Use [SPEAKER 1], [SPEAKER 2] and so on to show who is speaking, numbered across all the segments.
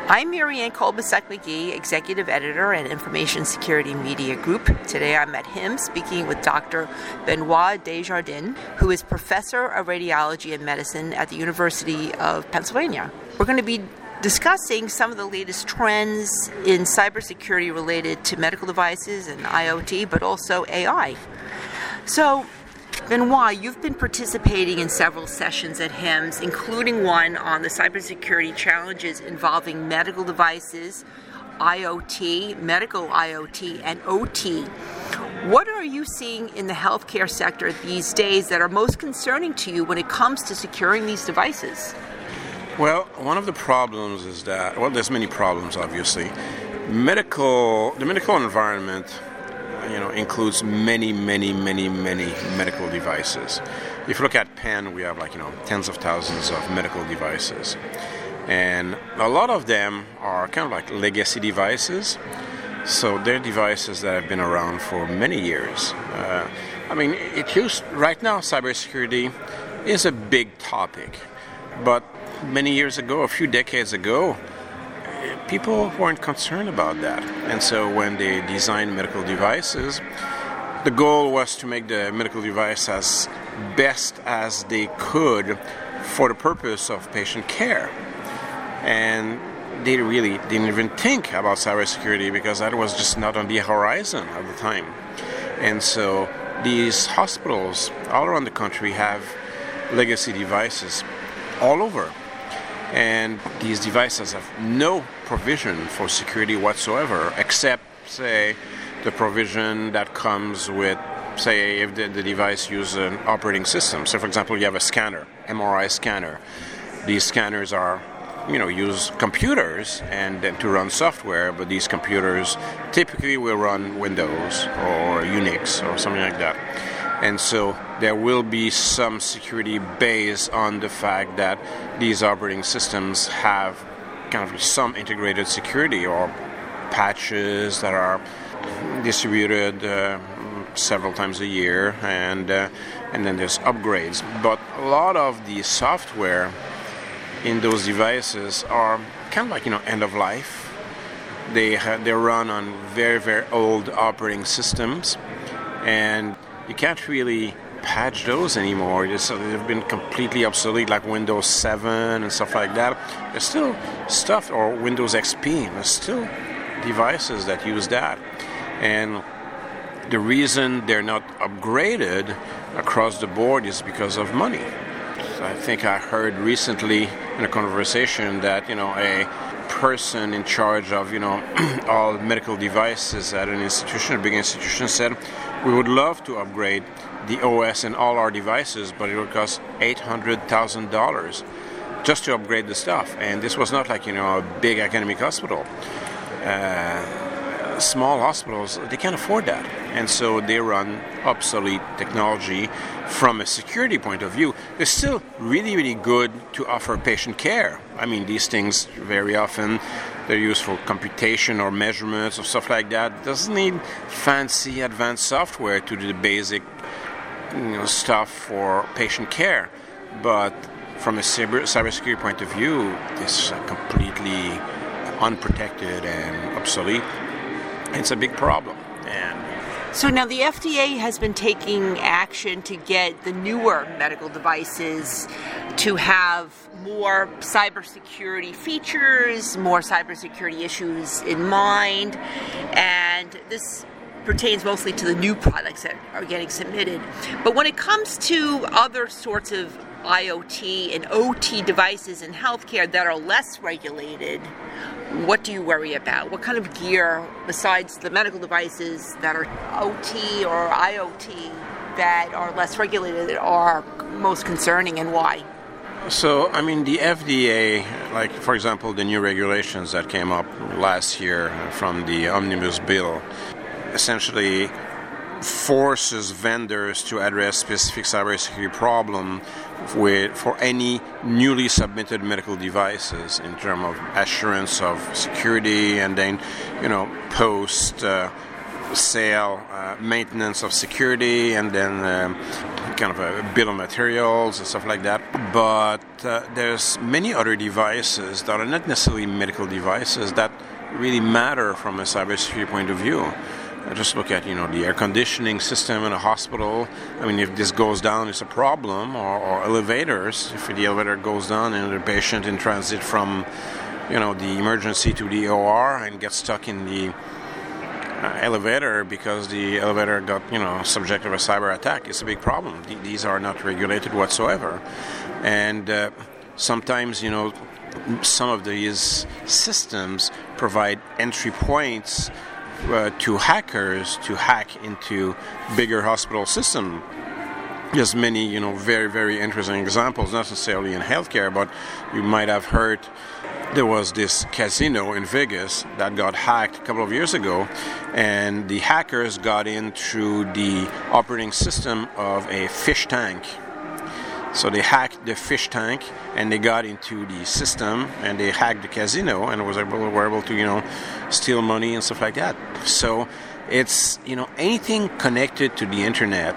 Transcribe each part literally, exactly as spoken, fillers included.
[SPEAKER 1] I'm Marianne Kolbasuk-McGee, Executive Editor at Information Security Media Group. Today I'm at H I M S speaking with Doctor Benoit Desjardins, who is Professor of Radiology and Medicine at the University of Pennsylvania. We're going to be discussing some of the latest trends in cybersecurity related to medical devices and I O T, but also A I. So, Benoit, you've been participating in several sessions at H I M S, including one on the cybersecurity challenges involving medical devices, I O T, medical I O T, and O T. What are you seeing in the healthcare sector these days that are most concerning to you when it comes to securing these devices?
[SPEAKER 2] Well, one of the problems is that, well, there's many problems, obviously. Medical, the medical environment, you know, includes many, many, many, many medical devices. If you look at Penn, we have like, you know, tens of thousands of medical devices. And a lot of them are kind of like legacy devices. So they're devices that have been around for many years. Uh, I mean, it used, right now, cybersecurity is a big topic. But many years ago, a few decades ago, people weren't concerned about that. And so when they designed medical devices, the goal was to make the medical device as best as they could for the purpose of patient care. And they really didn't even think about cybersecurity because that was just not on the horizon at the time. And so these hospitals all around the country have legacy devices all over. And these devices have no provision for security whatsoever, except, say, the provision that comes with, say, if the, the device uses an operating system. So, for example, you have a scanner, M R I scanner. These scanners are, you know, use computers and then to run software, but these computers typically will run Windows or Unix or something like that. And so there will be some security based on the fact that these operating systems have kind of some integrated security or patches that are distributed uh, several times a year, and uh, and then there's upgrades. But a lot of the software in those devices are kind of like, you know, end of life. They ha- they run on very, very old operating systems, and you can't really patch those anymore. Just, uh, they've been completely obsolete, like Windows seven and stuff like that. There's still stuff, or Windows X P, there's still devices that use that. And the reason they're not upgraded across the board is because of money. So I think I heard recently in a conversation that, you know, a person in charge of, you know, all medical devices at an institution, a big institution, said, we would love to upgrade the O S in all our devices, but it would cost eight hundred thousand dollars just to upgrade the stuff. And this was not like, you know, a big academic hospital. Uh, small hospitals, they can't afford that. And so they run obsolete technology from a security point of view. It's still really, really good to offer patient care. I mean, these things very often, they're used for computation or measurements or stuff like that. It doesn't need fancy advanced software to do the basic, you know, stuff for patient care. But from a cyber cybersecurity point of view, this is completely unprotected and obsolete. It's a big problem. And
[SPEAKER 1] so now the F D A has been taking action to get the newer medical devices to have more cybersecurity features, more cybersecurity issues in mind, and this pertains mostly to the new products that are getting submitted. But when it comes to other sorts of I O T and O T devices in healthcare that are less regulated, what do you worry about? What kind of gear, besides the medical devices that are O T or I O T, that are less regulated are most concerning, and why?
[SPEAKER 2] So, I mean, the F D A, like, for example, the new regulations that came up last year from the Omnibus Bill, essentially forces vendors to address specific cybersecurity problem with for any newly submitted medical devices in terms of assurance of security, and then, you know, post uh, sale, uh, maintenance of security, and then um, kind of a bill of materials and stuff like that. But uh, there's many other devices that are not necessarily medical devices that really matter from a cybersecurity point of view. I just look at, you know, the air conditioning system in a hospital. I mean, if this goes down, it's a problem. Or, or elevators. If the elevator goes down and the patient in transit from, you know, the emergency to the O R and gets stuck in the uh, elevator because the elevator got, you know, subject to a cyber attack, it's a big problem. Th- these are not regulated whatsoever. And uh, sometimes, you know, some of these systems provide entry points Uh, to hackers to hack into bigger hospital system. There's many, you know, very, very interesting examples, not necessarily in healthcare, but you might have heard there was this casino in Vegas that got hacked a couple of years ago, and the hackers got in through the operating system of a fish tank. So they hacked the fish tank and they got into the system and they hacked the casino and was able, were able to, you know, steal money and stuff like that. So it's, you know, anything connected to the internet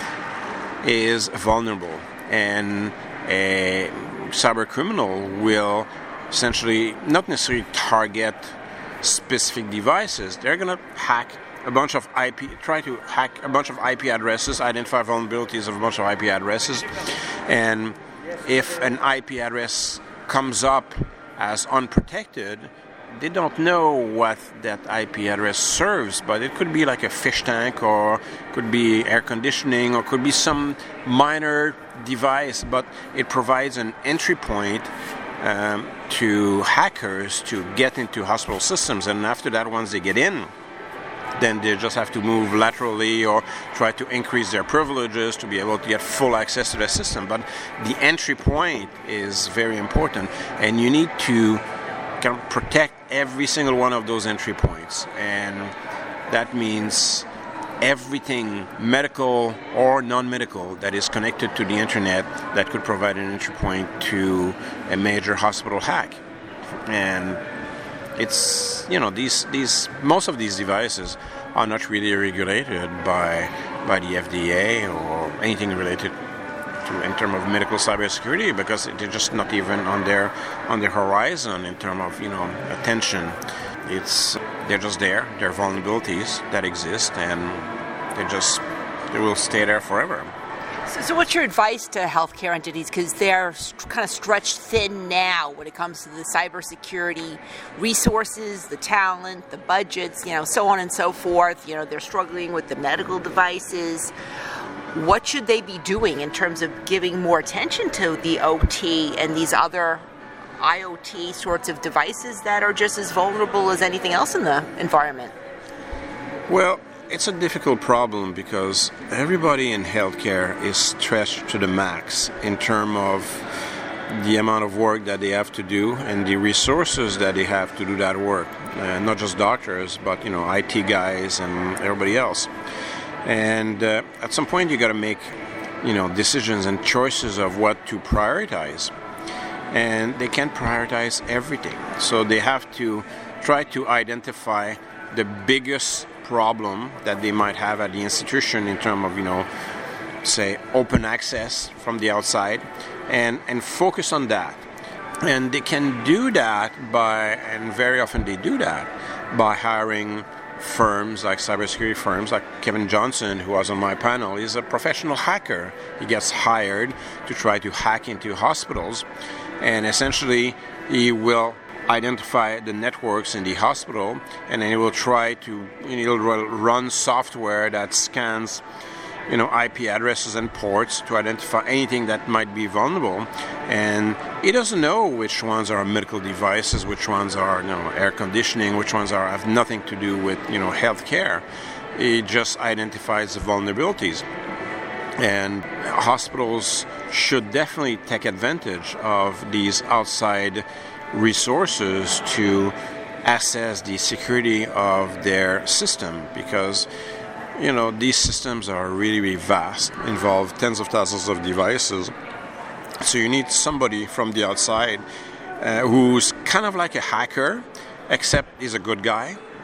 [SPEAKER 2] is vulnerable, and a cyber criminal will essentially not necessarily target specific devices. They're going to hack a bunch of I P, try to hack a bunch of I P addresses, identify vulnerabilities of a bunch of I P addresses, and if an I P address comes up as unprotected, they don't know what that I P address serves, but it could be like a fish tank, or could be air conditioning, or could be some minor device, but it provides an entry point um, to hackers to get into hospital systems, and after that, once they get in, then they just have to move laterally or try to increase their privileges to be able to get full access to the system. But the entry point is very important, and you need to kind of protect every single one of those entry points. And that means everything medical or non-medical that is connected to the internet that could provide an entry point to a major hospital hack. And it's, you know, these these most of these devices are not really regulated by by the F D A or anything related to in terms of medical cybersecurity, because they're just not even on their on their horizon in terms of, you know, attention. It's they're just there. They're vulnerabilities that exist, and they just they will stay there forever.
[SPEAKER 1] So, so what's your advice to healthcare entities? Because they're st- kind of stretched thin now when it comes to the cybersecurity resources, the talent, the budgets, you know, so on and so forth. You know, they're struggling with the medical devices. What should they be doing in terms of giving more attention to the O T and these other I O T sorts of devices that are just as vulnerable as anything else in the environment?
[SPEAKER 2] Well, it's a difficult problem because everybody in healthcare is stretched to the max in terms of the amount of work that they have to do and the resources that they have to do that work. Uh, not just doctors, but, you know, I T guys and everybody else. And uh, at some point you got to make, you know, decisions and choices of what to prioritize. And they can't prioritize everything. So they have to try to identify the biggest problem that they might have at the institution in terms of, you know, say, open access from the outside, and, and focus on that. And they can do that by, and very often they do that, by hiring firms like cybersecurity firms like Kevin Johnson, who was on my panel. He's a professional hacker. He gets hired to try to hack into hospitals, and essentially he will identify the networks in the hospital, and then he will try to, you know, he'll run software that scans, you know, I P addresses and ports to identify anything that might be vulnerable. And he doesn't know which ones are medical devices, which ones are, you know, air conditioning, which ones are have nothing to do with, you know, healthcare. He just identifies the vulnerabilities. And hospitals should definitely take advantage of these outside resources to assess the security of their system, because, you know, these systems are really, really vast, involve tens of thousands of devices. So you need somebody from the outside uh, who's kind of like a hacker, except he's a good guy,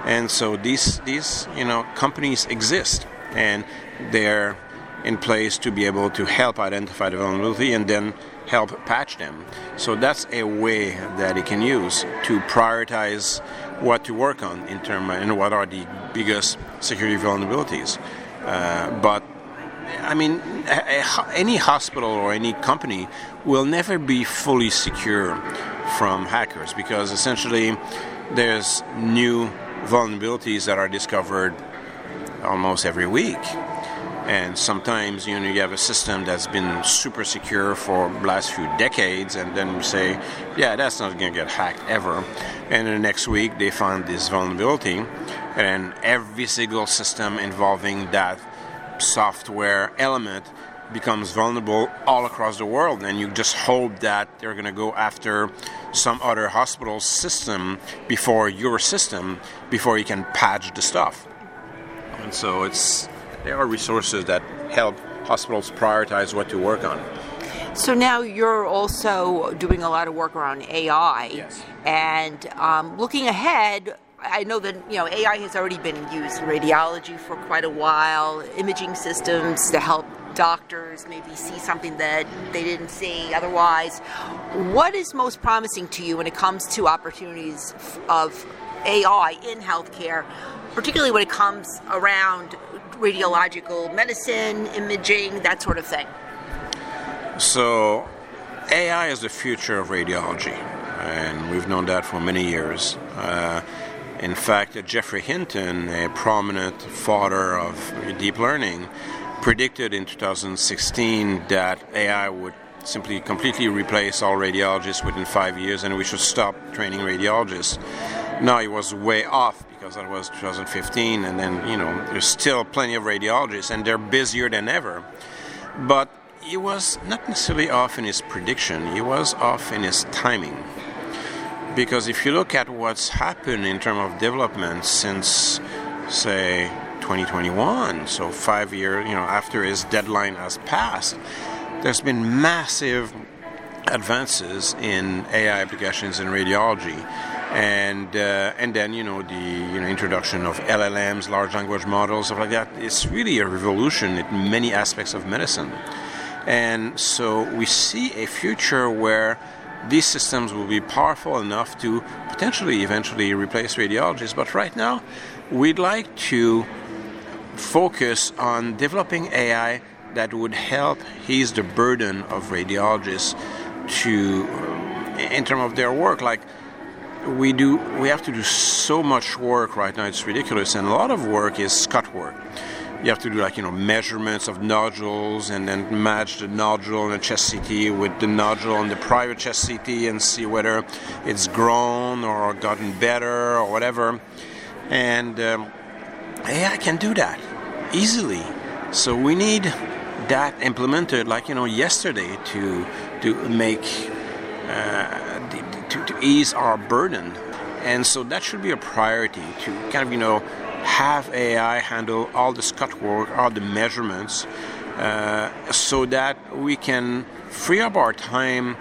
[SPEAKER 2] And so these these you know companies exist, and they're in place to be able to help identify the vulnerability and then help patch them. So that's a way that it can use to prioritize what to work on in terms of and what are the biggest security vulnerabilities. Uh, but I mean, a, a, any hospital or any company will never be fully secure from hackers, because essentially there's new vulnerabilities that are discovered almost every week. And sometimes, you know, you have a system that's been super secure for the last few decades, and then you say, yeah, that's not going to get hacked ever. And the next week they find this vulnerability, and every single system involving that software element becomes vulnerable all across the world. And you just hope that they're going to go after some other hospital system before your system, before you can patch the stuff. And so it's there are resources that help hospitals prioritize what to work on.
[SPEAKER 1] So now you're also doing a lot of work around A I.
[SPEAKER 2] Yes.
[SPEAKER 1] And um, looking ahead, I know that you know A I has already been used in radiology for quite a while, imaging systems to help doctors maybe see something that they didn't see otherwise. What is most promising to you when it comes to opportunities of A I in healthcare, particularly when it comes around radiological medicine, imaging, that sort of thing?
[SPEAKER 2] So A I is the future of radiology, and we've known that for many years. Uh, in fact, Geoffrey Hinton, a prominent father of deep learning, predicted in two thousand sixteen that A I would simply completely replace all radiologists within five years and we should stop training radiologists. Now, he was way off, because that was two thousand fifteen, and then, you know, there's still plenty of radiologists, and they're busier than ever. But he was not necessarily off in his prediction, he was off in his timing. Because if you look at what's happened in terms of development since, say, twenty twenty-one, so five years, you know, after his deadline has passed, there's been massive advances in A I applications in radiology. And uh, and then you know the you know introduction of L L Ms, large language models, stuff like that. It's really a revolution in many aspects of medicine. And so we see a future where these systems will be powerful enough to potentially eventually replace radiologists. But right now, we'd like to focus on developing A I that would help ease the burden of radiologists to in terms of their work. Like, We do. We have to do so much work right now. It's ridiculous, and a lot of work is scut work. You have to do like you know measurements of nodules, and then match the nodule in the chest C T with the nodule in the private chest C T, and see whether it's grown or gotten better or whatever. And um, A I can do that easily. So we need that implemented, like you know, yesterday to to make. Uh, To, to ease our burden. And so that should be a priority, to kind of, you know, have A I handle all the scut work, all the measurements, uh, so that we can free up our time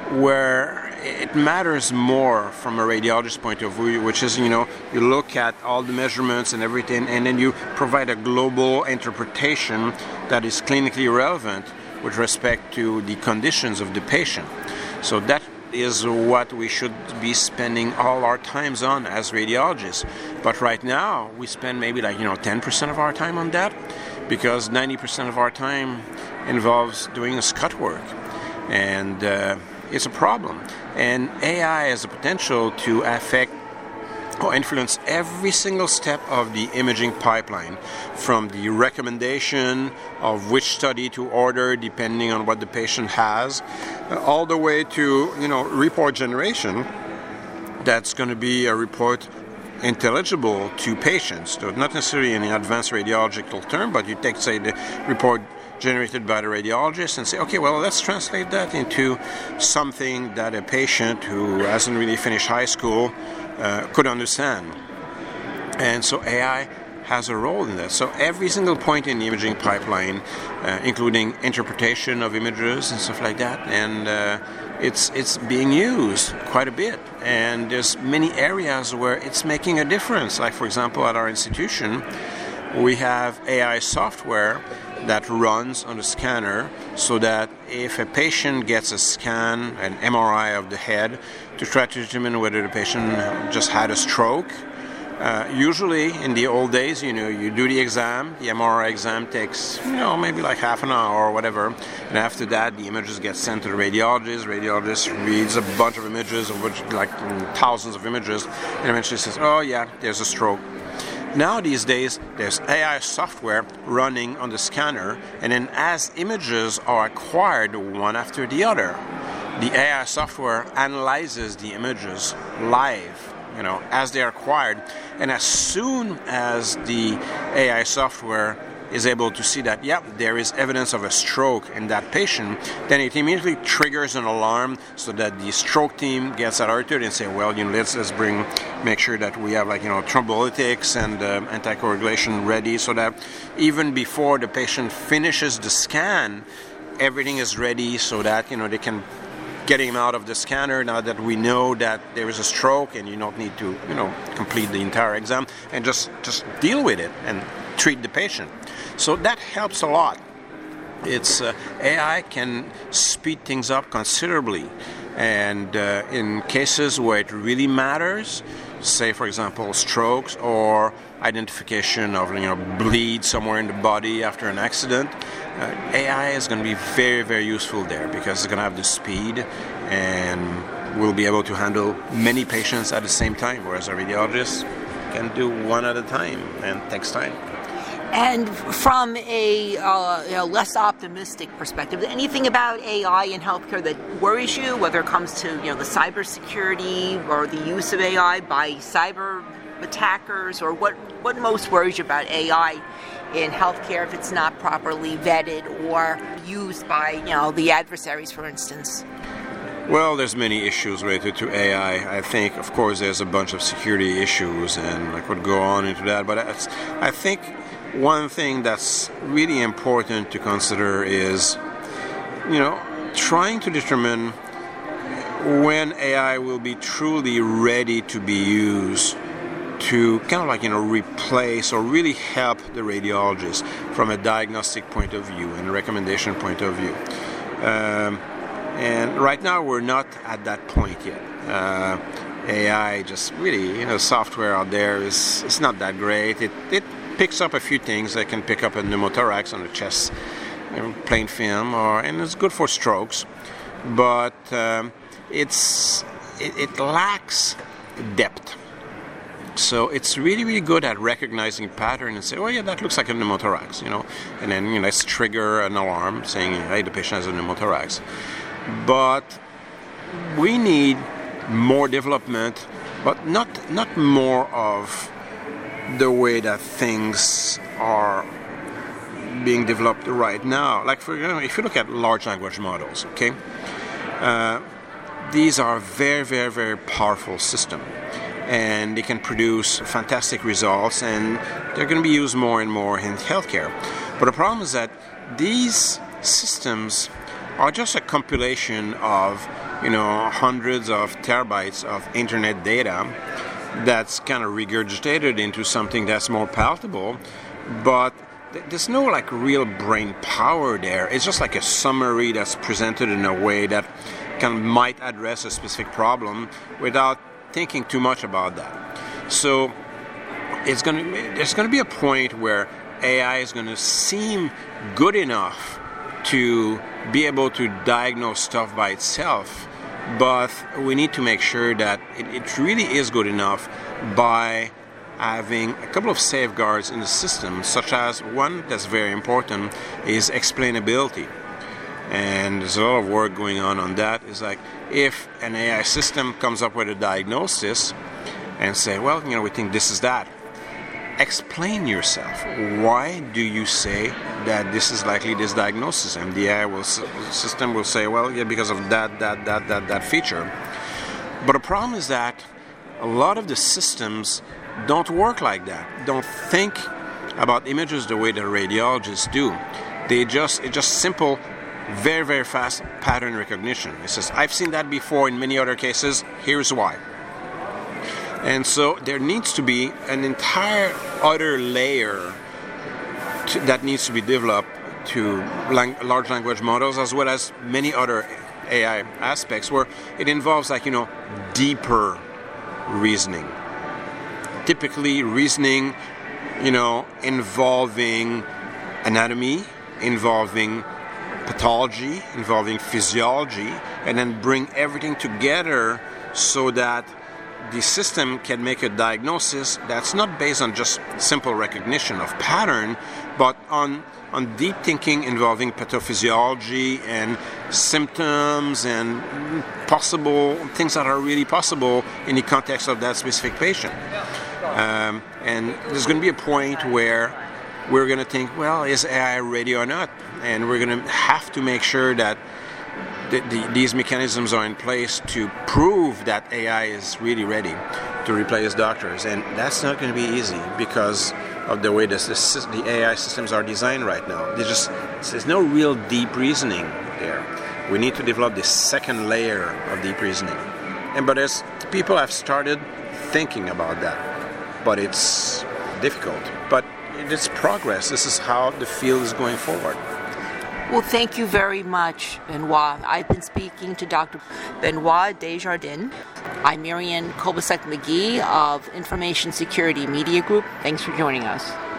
[SPEAKER 2] where it matters more from a radiologist's point of view, which is, you know, you look at all the measurements and everything, and then you provide a global interpretation that is clinically relevant with respect to the conditions of the patient. So that is what we should be spending all our times on as radiologists. But right now, we spend maybe like, you know, ten percent of our time on that, because ninety percent of our time involves doing a scut work. And uh, it's a problem. And A I has the potential to affect or influence every single step of the imaging pipeline, from the recommendation of which study to order depending on what the patient has, uh, all the way to you know report generation that's going to be a report intelligible to patients. So not necessarily in an advanced radiological term, but you take, say, the report generated by the radiologist and say, okay, well, let's translate that into something that a patient who hasn't really finished high school uh, could understand. And so A I has a role in that. So every single point in the imaging pipeline, uh, including interpretation of images and stuff like that, and uh, it's it's being used quite a bit, and there's many areas where it's making a difference. Like, for example, at our institution, we have A I software that runs on the scanner, so that if a patient gets a scan, an M R I of the head, to try to determine whether the patient just had a stroke. Uh, usually, in the old days, you know, you do the exam, the M R I exam takes, you know, maybe like half an hour or whatever, and after that, the images get sent to the radiologist. Radiologist reads a bunch of images, of which, like thousands of images, and eventually says, oh yeah, there's a stroke. Now, these days, there's A I software running on the scanner, and then as images are acquired one after the other, the A I software analyzes the images live, you know, as they are acquired, and as soon as the A I software is able to see that, yeah, there is evidence of a stroke in that patient, then it immediately triggers an alarm so that the stroke team gets alerted and say, well, you know, let's let's bring, make sure that we have, like, you know, thrombolytics and uh, anticoagulation ready, so that even before the patient finishes the scan, everything is ready so that, you know, they can get him out of the scanner now that we know that there is a stroke, and you don't need to, you know, complete the entire exam, and just just deal with it and treat the patient. So that helps a lot. It's uh, A I can speed things up considerably, and uh, in cases where it really matters, say for example strokes or identification of, you know, bleed somewhere in the body after an accident, uh, A I is going to be very, very useful there, because it's going to have the speed and will be able to handle many patients at the same time, whereas a radiologist can do one at a time and takes time.
[SPEAKER 1] And from a uh, you know, less optimistic perspective, anything about A I in healthcare that worries you, whether it comes to, you know, the cybersecurity or the use of A I by cyber attackers, or what, what most worries you about A I in healthcare if it's not properly vetted or used by, you know, the adversaries, for instance?
[SPEAKER 2] Well, there's many issues related to A I. I think, of course, there's a bunch of security issues, and I could go on into that, but it's, I think one thing that's really important to consider is, you know, trying to determine when A I will be truly ready to be used to kind of, like, you know, replace or really help the radiologist from a diagnostic point of view and a recommendation point of view. Um, and right now we're not at that point yet. Uh, A I just really, you know, software out there is it's not that great. It it picks up a few things. They can pick up a pneumothorax on the chest, you know, plain film, or and it's good for strokes, but um, it's it, it lacks depth. So it's really, really good at recognizing pattern and say, oh yeah, that looks like a pneumothorax, you know, and then, you know, let's trigger an alarm saying, hey, the patient has a pneumothorax. But we need more development, but not not more of the way that things are being developed right now. Like, for example, if you look at large language models, okay, uh, these are very, very, very powerful systems, and they can produce fantastic results, and they're going to be used more and more in healthcare. But the problem is that these systems are just a compilation of, you know, hundreds of terabytes of internet data that's kind of regurgitated into something that's more palatable, but th- there's no, like, real brain power there. It's just like a summary that's presented in a way that kind of might address a specific problem without thinking too much about that. So it's going to there's going to be a point where A I is going to seem good enough to be able to diagnose stuff by itself, but we need to make sure that it, it really is good enough by having a couple of safeguards in the system, such as one that's very important is explainability. And there's a lot of work going on on that. It's like, if an A I system comes up with a diagnosis and say, well, you know, we think this is that, explain yourself. Why do you say that this is likely this diagnosis? And the A I will, system will say, well, yeah, because of that, that, that, that, that feature. But the problem is that a lot of the systems don't work like that. Don't think about images the way the radiologists do. They just, it's just simple very, very fast pattern recognition. It says, I've seen that before in many other cases, here's why. And so there needs to be an entire other layer to, that needs to be developed to lang- large language models, as well as many other A I aspects where it involves, like, you know, deeper reasoning. Typically reasoning, you know, involving anatomy, involving pathology, involving physiology, and then bring everything together so that the system can make a diagnosis that's not based on just simple recognition of pattern, but on, on deep thinking involving pathophysiology and symptoms and possible things that are really possible in the context of that specific patient. Um, and there's going to be a point where we're going to think, well, is A I ready or not? And we're going to have to make sure that the, the, these mechanisms are in place to prove that A I is really ready to replace doctors. And that's not going to be easy because of the way this, this, the A I systems are designed right now. There's just there's no real deep reasoning there. We need to develop this second layer of deep reasoning. And but as people have started thinking about that, but it's difficult. But it's progress. This is how the field is going forward.
[SPEAKER 1] Well, thank you very much, Benoit. I've been speaking to Doctor Benoit Desjardins. I'm Marianne Kolbasuk-McGee of Information Security Media Group. Thanks for joining us.